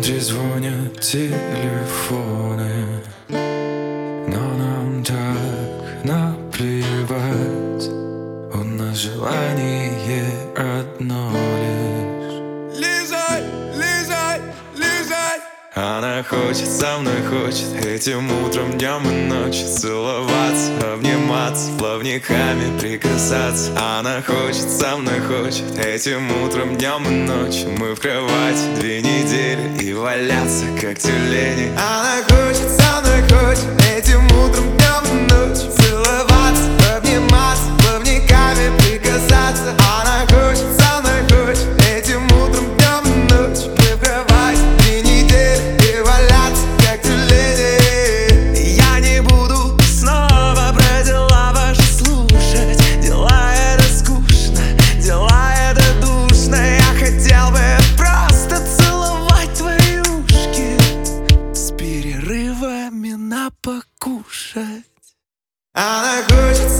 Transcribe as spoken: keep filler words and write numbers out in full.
трезвонят телефоны, но нам так наплевать. У нас желание одно лишь: лизай, лизай, лизай. Она хочет, со мной хочет, этим утром, днем и ночью целоваться, обниматься, плавниками прикасаться. Она хочет, со мной хочет, этим утром, днем и ночью мы в кровати две недели и валяться, как тюлени. Она хочет, со мной хочет, этим утром, днем и ночью целоваться, обниматься, плавниками прикасаться. Она хочет, со мной хочет, этим утром, днем и ночью мы в кровати две недели и валяться, как тюлени. Я не буду снова про дела ваши слушать. Дела это скучно, дела это душно. Я хотел бы просто целовать твои ушки с перерывами на покушать. Она хочет